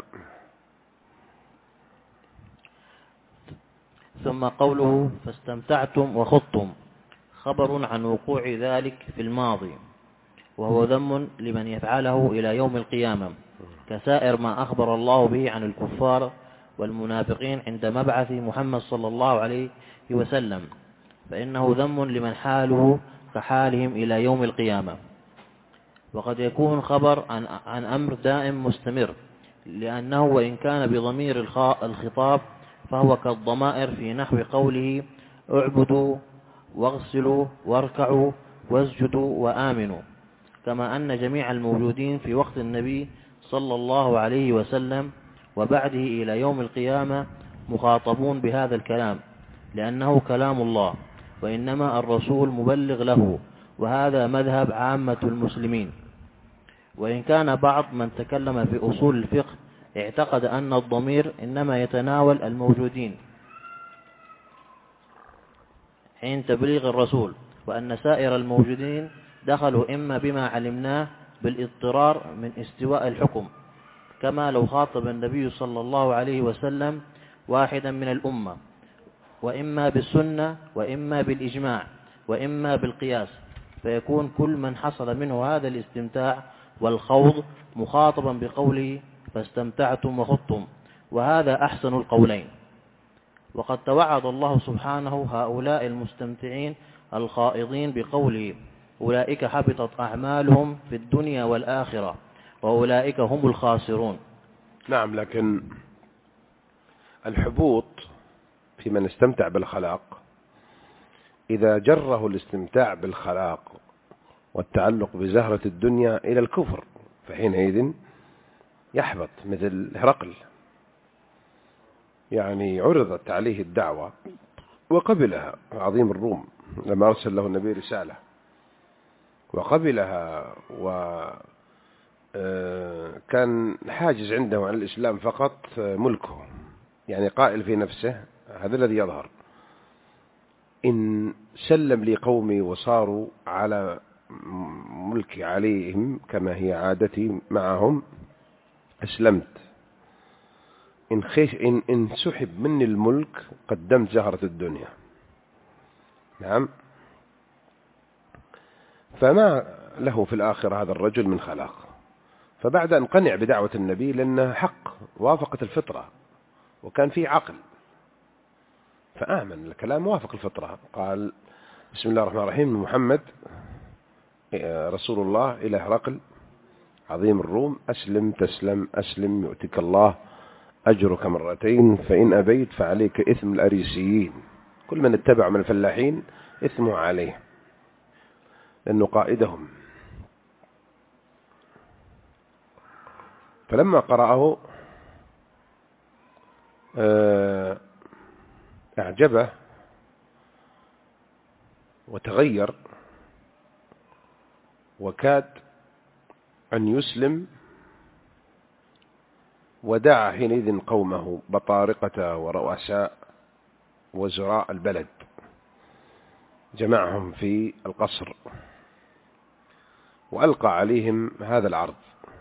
ثم قوله: فاستمتعتم وخضتم، خبر عن وقوع ذلك في الماضي، وهو ذم لمن يفعله إلى يوم القيامة، كسائر ما أخبر الله به عن الكفار والمنافقين عند مبعث محمد صلى الله عليه وسلم، فإنه ذم لمن حاله كحالهم إلى يوم القيامة. وقد يكون خبر عن, عن أمر دائم مستمر، لأنه وإن كان بضمير الخطاب فهو كالضمائر في نحو قوله: اعبدوا واغسلوا واركعوا واسجدوا وآمنوا، كما أن جميع الموجودين في وقت النبي صلى الله عليه وسلم وبعده إلى يوم القيامة مخاطبون بهذا الكلام، لأنه كلام الله، وإنما الرسول مبلغ له، وهذا مذهب عامة المسلمين. وإن كان بعض من تكلم في أصول الفقه اعتقد أن الضمير إنما يتناول الموجودين حين تبليغ الرسول، وأن سائر الموجودين دخلوا إما بما علمناه بالاضطرار من استواء الحكم، كما لو خاطب النبي صلى الله عليه وسلم واحدا من الأمة، وإما بالسنة وإما بالإجماع وإما بالقياس، فيكون كل من حصل منه هذا الاستمتاع والخوض مخاطبا بقوله: فاستمتعتم وخضتم، وهذا أحسن القولين. وقد توعد الله سبحانه هؤلاء المستمتعين الخائضين بقوله: أولئك حبطت أعمالهم في الدنيا والآخرة وأولئك هم الخاسرون. نعم، لكن الحبوط في من استمتع بالخلاق إذا جره الاستمتاع بالخلاق والتعلق بزهرة الدنيا إلى الكفر، فحينئذ يحبط، مثل هرقل. يعني عرضت عليه الدعوة وقبلها، عظيم الروم لما أرسل له النبي رسالة وقبلها، وكان حاجز عنده عن الإسلام فقط ملكه، يعني قائل في نفسه هذا الذي يظهر. إن سلم لي قومي وصاروا على ملكي عليهم كما هي عادتي معهم أسلمت. إن, خيش إن, إن سحب مني الملك قدمت زهرة الدنيا. نعم. فما له في الآخرة هذا الرجل من خلاق. فبعد أن قنع بدعوة النبي لأنها حق وافقت الفطرة وكان فيه عقل فآمن الكلام وافق الفطرة. قال بسم الله الرحمن الرحيم محمد رسول الله إلى هرقل عظيم الروم أسلم تسلم أسلم يؤتك الله أجرك مرتين فإن أبيت فعليك إثم الأريسيين. كل من اتبع من الفلاحين إثمه عليه لأنه قائدهم. فلما قرأه أعجبه وتغير وكاد أن يسلم ودعا حينئذ قومه بطارقة ورؤساء وزراء البلد جمعهم في القصر وألقى عليهم هذا العرض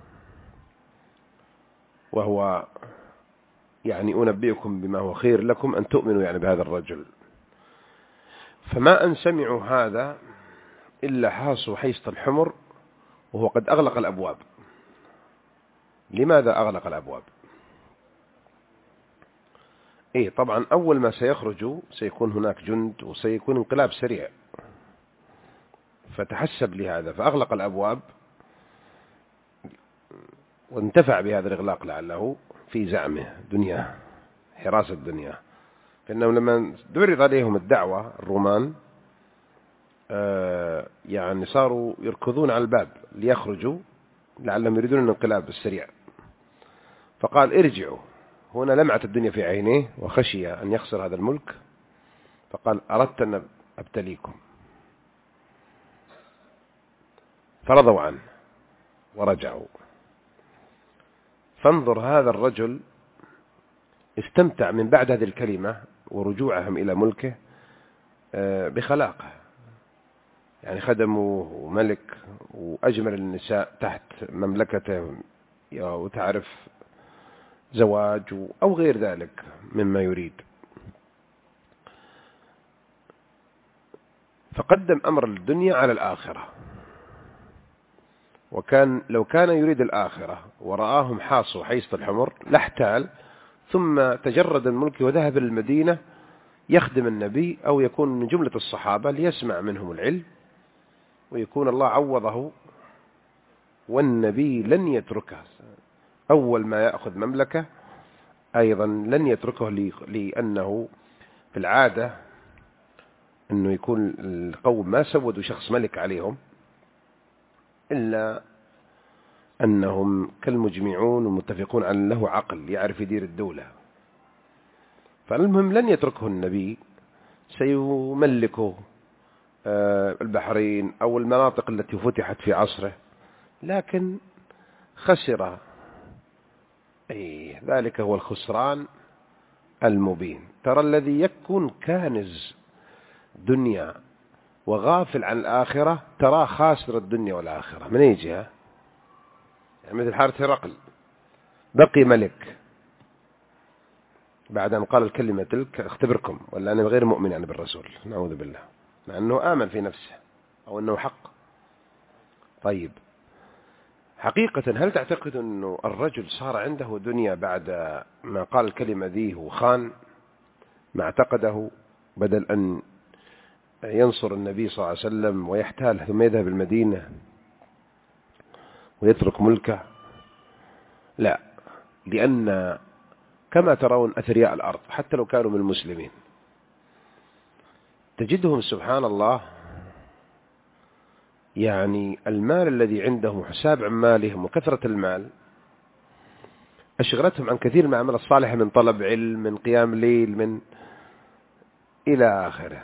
وهو يعني أنبئكم بما هو خير لكم أن تؤمنوا يعني بهذا الرجل. فما أن سمعوا هذا إلا حاسوا حيصة الحمر وهو قد أغلق الأبواب. لماذا أغلق الأبواب؟ إيه طبعا أول ما سيخرجوا سيكون هناك جند وسيكون انقلاب سريع فتحسب لهذا فأغلق الأبواب وانتفع بهذا الإغلاق لعله في زعمه دنيا حراسة الدنيا. فإنهم لما دعرض عليهم الدعوة الرومان آه يعني صاروا يركضون على الباب ليخرجوا لعلهم يريدون الانقلاب السريع. فقال ارجعوا. هنا لمعت الدنيا في عينيه وخشي أن يخسر هذا الملك فقال أردت أن أبتليكم فرضوا عنه ورجعوا. فانظر هذا الرجل استمتع من بعد هذه الكلمة ورجوعهم إلى ملكه بخلاقه. يعني خدمه وملك وأجمل النساء تحت مملكته وتعرف زواج أو غير ذلك مما يريد. فقدم أمر الدنيا على الآخرة. وكان لو كان يريد الآخرة ورآهم حاصوا حيصة الحمر لاحتال ثم تجرد الملك وذهب للمدينة يخدم النبي أو يكون من جملة الصحابة ليسمع منهم العلم ويكون الله عوضه. والنبي لن يتركه أول ما يأخذ مملكة أيضا لن يتركه لأنه في العادة أنه يكون القوم ما سودوا شخص ملك عليهم إلا أنهم كالمجمعون ومتفقون على له عقل يعرف يدير الدولة. فالمهم لن يتركه النبي سيملكه البحرين أو المناطق التي فتحت في عصره لكن خسر. أي ذلك هو الخسران المبين. ترى الذي يكون كانز دنيا وغافل عن الآخرة ترى خاسر الدنيا والآخرة. من أي جهة؟ يعني مثل حارث هرقل بقي ملك بعد أن قال الكلمة تلك اختبركم ولا أنا غير مؤمن يعني بالرسول نعوذ بالله مع أنه آمن في نفسه أو أنه حق. طيب حقيقة هل تعتقد أنه الرجل صار عنده دنيا بعد ما قال الكلمة ذي وخان ما اعتقده بدل أن ينصر النبي صلى الله عليه وسلم ويحتال ثم يذهب المدينة ويترك ملكه؟ لا، لأن كما ترون أثرياء الأرض حتى لو كانوا من المسلمين تجدهم سبحان الله يعني المال الذي عندهم حساب عمالهم وكثرة المال أشغلتهم عن كثير من الأعمال الصالحة من طلب علم من قيام ليل من إلى آخره.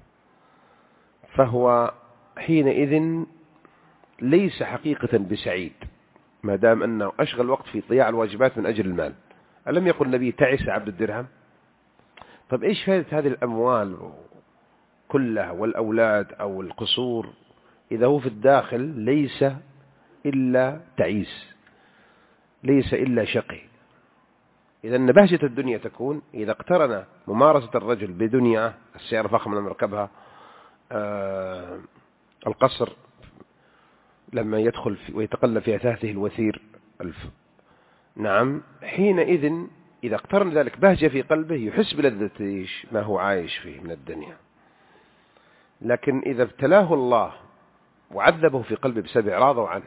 فهو حينئذ ليس حقيقة بسعيد ما دام أنه أشغل وقت في ضياع الواجبات من أجل المال. ألم يقل النبي تعس عبد الدرهم؟ طب إيش فائدة هذه الأموال كلها والأولاد أو القصور، إذا هو في الداخل ليس إلا تعيس، ليس إلا شقي. إذا بهجة الدنيا تكون إذا اقترن ممارسة الرجل بدنيا، السيارة الفخمة لما يركبها، آه القصر لما يدخل في ويتقلب في أثاثه الوثير الف نعم، حينئذ إذا اقترن ذلك بهجة في قلبه يحس بلذة ما هو عايش فيه من الدنيا. لكن إذا ابتلاه الله وعذبه في قلبه بسبب إعراضه عنه،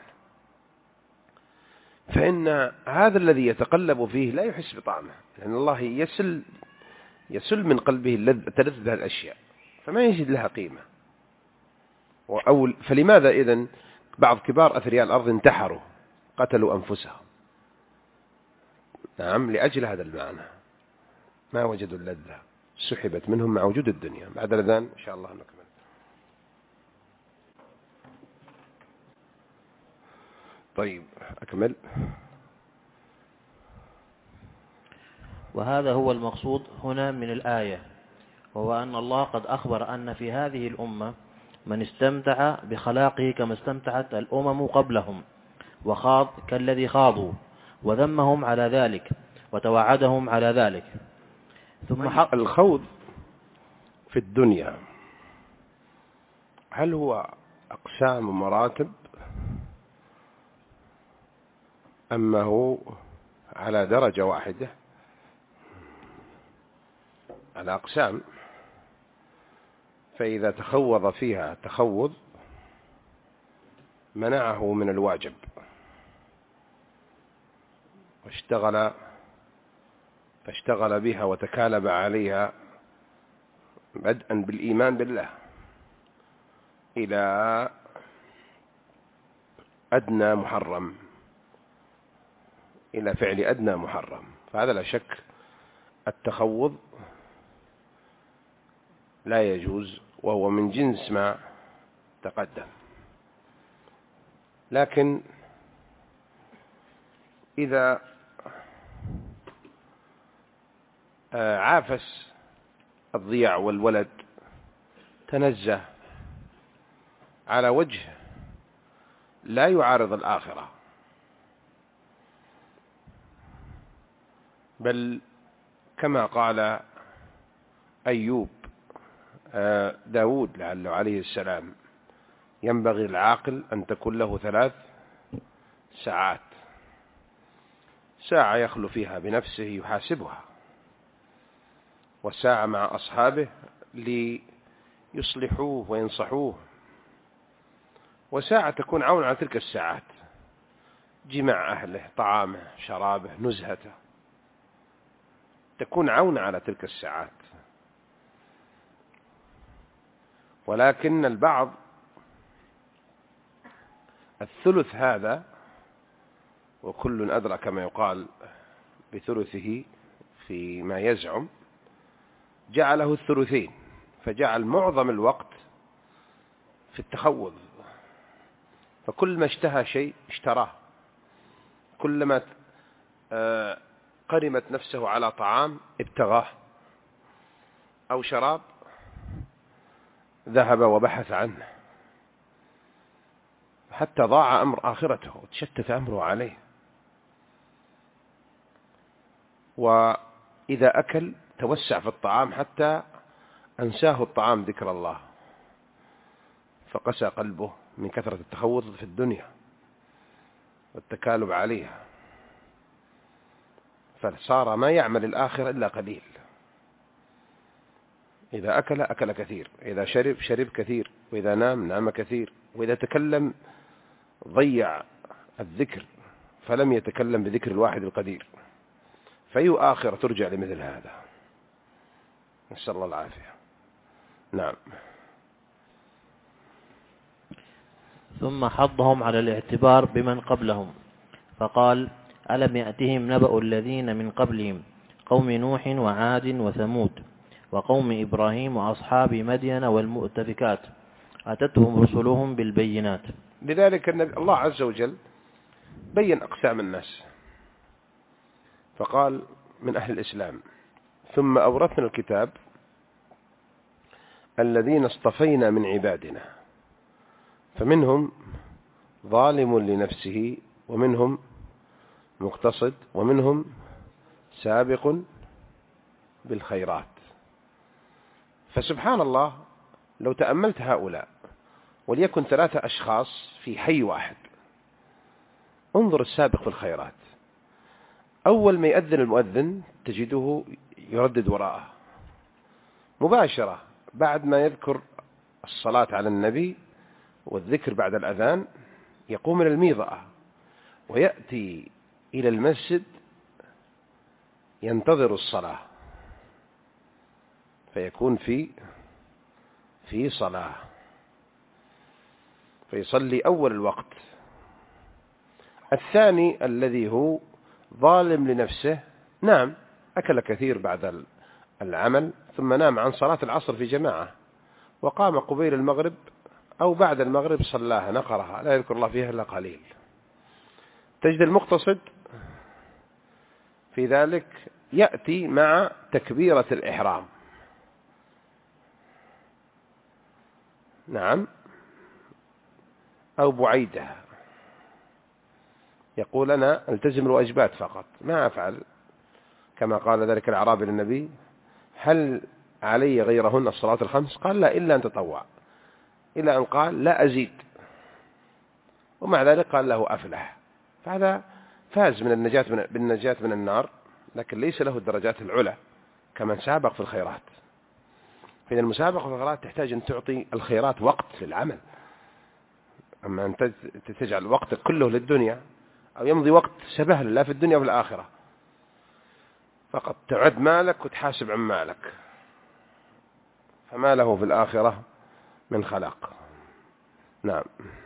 فإن هذا الذي يتقلب فيه لا يحس بطعمه، لأن الله يسل يسل من قلبه تلذ بها الأشياء، فما يجد لها قيمة. أو فلماذا إذن بعض كبار أثرياء الأرض انتحروا، قتلوا أنفسهم؟ نعم، لأجل هذا المعنى، ما وجدوا اللذة، سحبت منهم مع وجود الدنيا. بعد الأذان إن شاء الله نكمل. طيب أكمل. وهذا هو المقصود هنا من الآية، وهو أن الله قد أخبر أن في هذه الأمة من استمتع بخلاقه كما استمتعت الأمم قبلهم، وخاض كالذي خاضوا، وذمهم على ذلك وتوعدهم على ذلك. ثم حق الخوض في الدنيا هل هو أقسام ومراتب أما هو على درجة واحدة؟ على أقسام. فإذا تخوض فيها تخوض منعه من الواجب واشتغل فاشتغل بها وتكالب عليها بدءا بالإيمان بالله إلى أدنى محرم، إلى فعل أدنى محرم، فهذا لا شك التخوض لا يجوز، وهو من جنس ما تقدم. لكن إذا عافس الضياع والولد تنزه على وجه لا يعارض الآخرة، بل كما قال أيوب داود لعله عليه السلام: ينبغي العاقل أن تكون له ثلاث ساعات، ساعة يخلو فيها بنفسه يحاسبها، وساعة مع أصحابه ليصلحوه وينصحوه، وساعة تكون عون على تلك الساعات، جماع أهله، طعامه، شرابه، نزهته، تكون عون على تلك الساعات. ولكن البعض الثلث هذا، وكل أدرك ما يقال بثلثه فيما يزعم، جعله الثلثين، فجعل معظم الوقت في التخوض، فكل ما اشتهى شيء اشتراه، كلما قرمت نفسه على طعام ابتغاه أو شراب ذهب وبحث عنه، حتى ضاع أمر آخرته وتشتت أمره عليه. وإذا أكل توسع في الطعام حتى أنساه الطعام ذكر الله، فقسى قلبه من كثرة التخوض في الدنيا والتكالب عليها، فصار ما يعمل الآخرة إلا قليل. إذا أكل أكل كثير، إذا شرب شرب كثير، وإذا نام نام كثير، وإذا تكلم ضيع الذكر فلم يتكلم بذكر الواحد القدير. فأي آخرة ترجع لمثل هذا؟ نسأل الله العافية. نعم. ثم حضهم على الاعتبار بمن قبلهم، فقال: ألم يأتهم نبأ الذين من قبلهم قوم نوح وعاد وثمود وقوم إبراهيم وأصحاب مدين والمؤتفكات أتتهم رسلهم بالبينات. لذلك الله عز وجل بين أقسام الناس، فقال: من أهل الإسلام، ثم أورثنا الكتاب الذين اصطفينا من عبادنا، فمنهم ظالم لنفسه، ومنهم مقتصد، ومنهم سابق بالخيرات. فسبحان الله، لو تأملت هؤلاء وليكن ثلاثة أشخاص في حي واحد، انظر السابق في الخيرات. أول ما يأذن المؤذن تجده يردد وراءه مباشرة، بعد ما يذكر الصلاة على النبي والذكر بعد الأذان يقوم من الميضة ويأتي إلى المسجد ينتظر الصلاة، فيكون في في صلاة، فيصلي أول الوقت. الثاني الذي هو ظالم لنفسه، نام أكل كثير بعد العمل ثم نام عن صلاة العصر في جماعة، وقام قبيل المغرب أو بعد المغرب صلاها نقرها لا يذكر الله فيها إلا قليل. تجد المقتصد في ذلك يأتي مع تكبيرة الإحرام، نعم، أو بعيدها، يقول أنا التزم الواجبات فقط ما أفعل، كما قال ذلك الأعرابي للنبي هل علي غيرهن الصلاة الخمس؟ قال لا إلا أن تطوع، إلى أن قال لا أزيد، ومع ذلك قال له أفلح. فهذا فاز من النجاة من بالنجاة من النار، لكن ليس له الدرجات العلى كمن سابق في الخيرات. فإن المسابقة في الخيرات تحتاج أن تعطي الخيرات وقت للعمل، أما أن تجعل وقتك كله للدنيا أو يمضي وقت سبهل لا في الدنيا وفي الآخرة، فقط تعد مالك وتحاسب عن مالك، فما له في الآخرة من خلاق. نعم.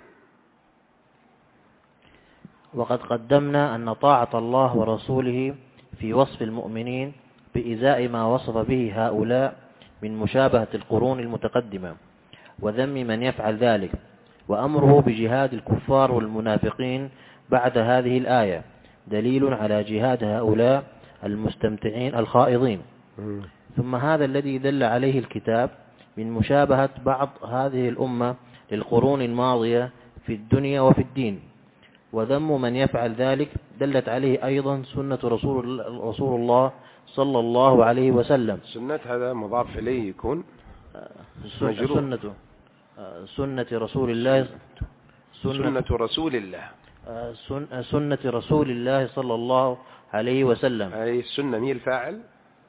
وقد قدمنا أن طاعة الله ورسوله في وصف المؤمنين بإزاء ما وصف به هؤلاء من مشابهة القرون المتقدمة وذم من يفعل ذلك، وأمره بجهاد الكفار والمنافقين بعد هذه الآية دليل على جهاد هؤلاء المستمتعين الخائضين. ثم هذا الذي دل عليه الكتاب من مشابهة بعض هذه الأمة للقرون الماضية في الدنيا وفي الدين، وذم من يفعل ذلك دلت عليه أيضا سنة رسول, رسول الله صلى الله عليه وسلم. سنة هذا مضاف إليه يكون مجرور. سنة سنة رسول الله سنة رسول الله سنة رسول الله صلى الله عليه وسلم. أي السنة هي الفاعل،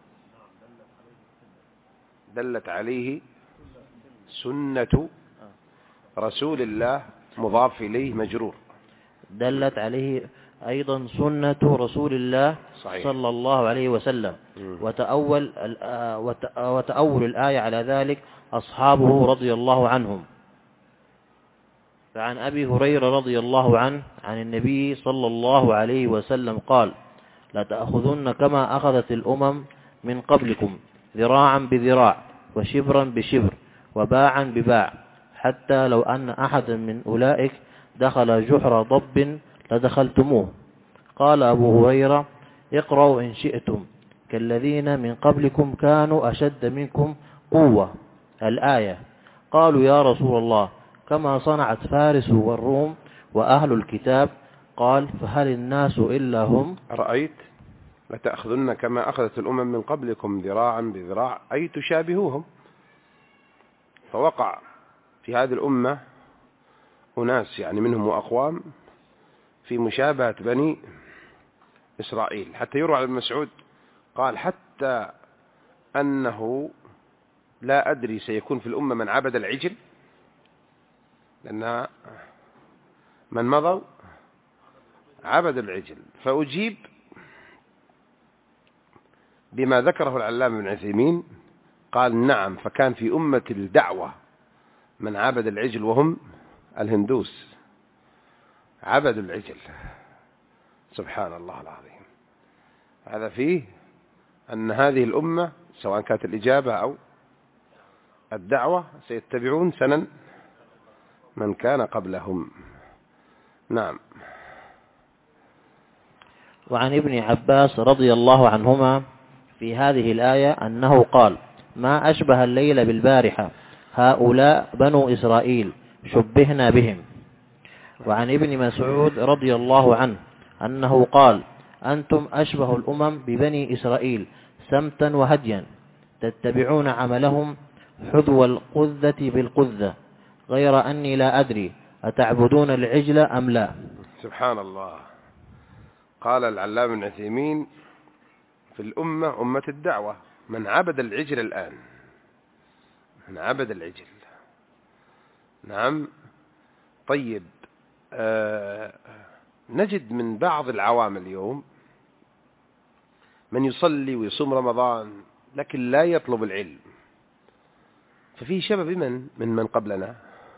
دلت عليه سنة رسول الله مضاف إليه مجرور، دلت عليه أيضا سنة رسول الله صحيح. صلى الله عليه وسلم. وتأول, وتأول الآية على ذلك أصحابه رضي الله عنهم. فعن أبي هريرة رضي الله عنه عن النبي صلى الله عليه وسلم قال: لا تأخذن كما أخذت الأمم من قبلكم ذراعا بذراع وشبرا بشبر وباعا بباع، حتى لو أن أحدا من أولئك دخل جحر ضب لدخلتموه. قال أبو هريرة: اقرأوا إن شئتم كالذين من قبلكم كانوا أشد منكم قوة الآية. قالوا يا رسول الله كما صنعت فارس والروم وأهل الكتاب؟ قال: فهل الناس إلا هم؟ رأيت لتأخذن كما أخذت الأمم من قبلكم ذراعا بذراع، أي تشابهوهم. فوقع في هذه الأمة أناس يعني منهم وأقوام في مشابهة بني إسرائيل، حتى يروى عن ابن مسعود قال: حتى أنه لا أدري سيكون في الأمة من عبد العجل، لأن من مضوا عبد العجل. فأجيب بما ذكره العلامة ابن عثيمين قال: نعم، فكان في أمة الدعوة من عبد العجل وهم الهندوس، عبدوا العجل. سبحان الله العظيم. هذا فيه أن هذه الأمة سواء كانت الإجابة أو الدعوة سيتبعون سنن من كان قبلهم. نعم. وعن ابن عباس رضي الله عنهما في هذه الآية أنه قال: ما أشبه الليل بالبارحة هؤلاء بنو إسرائيل شبهنا بهم. وعن ابن مسعود رضي الله عنه أنه قال: أنتم أشبه الأمم ببني إسرائيل سمتا وهديا، تتبعون عملهم حذو القذة بالقذة، غير أني لا أدري أتعبدون العجل أم لا. سبحان الله. قال العلامة ابن عثيمين: في الأمة أمة الدعوة من عبد العجل الآن، من عبد العجل. نعم. طيب، آه نجد من بعض العوام اليوم من يصلي ويصوم رمضان لكن لا يطلب العلم، ففي شبه بمن من من قبلنا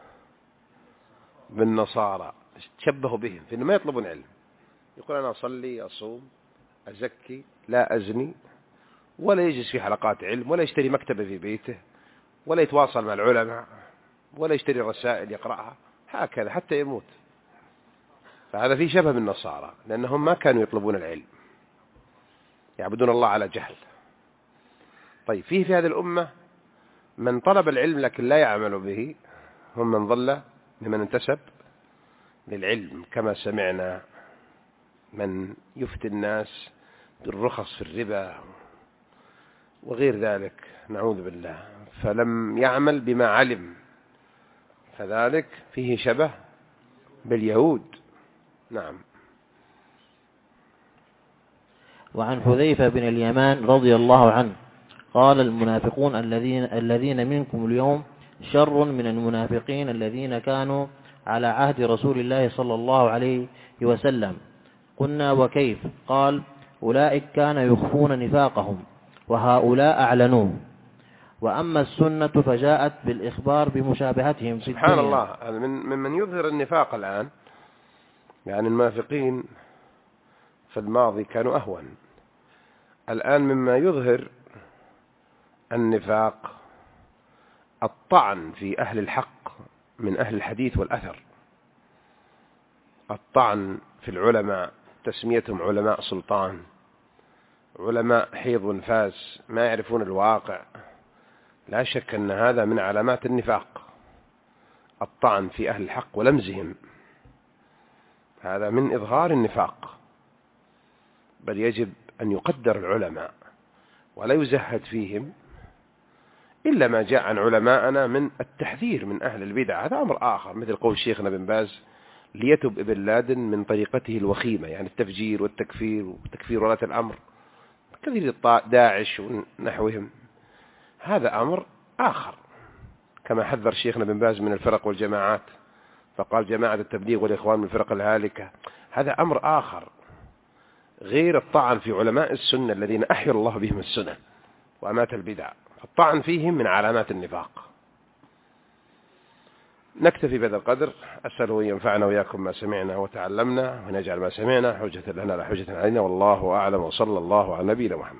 بالنصارى، تشبهوا بهم في أنه ما يطلبون علم. يقول أنا أصلي أصوم أزكي لا أزني، ولا يجلس في حلقات علم، ولا يشتري مكتبة في بيته، ولا يتواصل مع العلماء، ولا يشتري رسائل يقرأها، هكذا حتى يموت. فهذا في شبه بالنصارى، لأنهم ما كانوا يطلبون العلم، يعبدون الله على جهل. طيب، فيه في هذه الأمة من طلب العلم لكن لا يعمل به، هم من ضل لمن انتسب للعلم، كما سمعنا من يفتي الناس بالرخص في الربا وغير ذلك، نعوذ بالله، فلم يعمل بما علم، فذلك فيه شبه باليهود. نعم. وعن حذيفة بن اليمان رضي الله عنه قال: المنافقون الذين الذين منكم اليوم شر من المنافقين الذين كانوا على عهد رسول الله صلى الله عليه وسلم. قلنا: وكيف؟ قال: أولئك كانوا يخفون نفاقهم وهؤلاء أعلنوه، وأما السنة فجاءت بالإخبار بمشابهتهم في الدنيا. سبحان الله. هذا من ممن يظهر النفاق الآن، يعني المنافقين في الماضي كانوا أهون، الآن مما يظهر النفاق الطعن في أهل الحق من أهل الحديث والأثر، الطعن في العلماء، تسميتهم علماء سلطان، علماء حيض ونفاس، ما يعرفون الواقع. لا شك أن هذا من علامات النفاق، الطعن في أهل الحق ولمزهم، هذا من إظهار النفاق. بل يجب أن يقدر العلماء ولا يزهد فيهم إلا ما جاء عن علماءنا من التحذير من أهل البدع، هذا أمر آخر، مثل قول شيخنا بن باز: ليتب ابن لادن من طريقته الوخيمة، يعني التفجير والتكفير وتكفير ولاة الأمر، كثير داعش ونحوهم، هذا أمر آخر، كما حذر شيخنا بن باز من الفرق والجماعات، فقال: جماعة التبليغ والإخوان من الفرق الهالكة، هذا أمر آخر غير الطعن في علماء السنة الذين أحيا الله بهم السنة وأمات البدع، الطعن فيهم من علامات النفاق. نكتفي بهذا القدر، أسأله أن ينفعنا وإياكم ما سمعنا وتعلمنا، ونجعل ما سمعنا حجة لنا لا حجة علينا، والله أعلم، وصلى الله على نبينا محمد.